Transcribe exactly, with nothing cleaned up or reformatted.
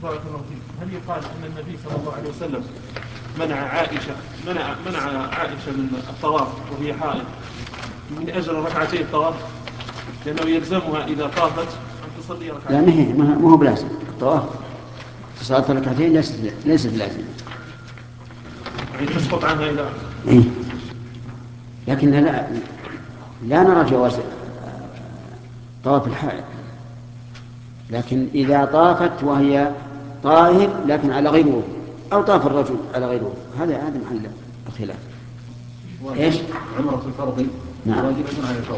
بارك الله فيك. هل يقال أن النبي صلى الله عليه وسلم منع عائشة منع منع عائشة من الطواف وهي حائض من أجل ركعتي الطواف، لأنه يلزمها إذا طافت أن تصلي ركعتين؟ لا، ما هي ما هو بلازم الطواف، صلاة ركعتين ليست ليست لازم، يعني تسقط عنها إذا إيه؟ لكن لا لا نرى جواز طواف الحائض، لكن إذا طافت وهي طاهر لكن على غير وضوء، أو طاف الرجل على غير وضوء، هذا هذا محل الخلاف. ايش؟ عمرة الفرض نعم. واجبة على الفرض.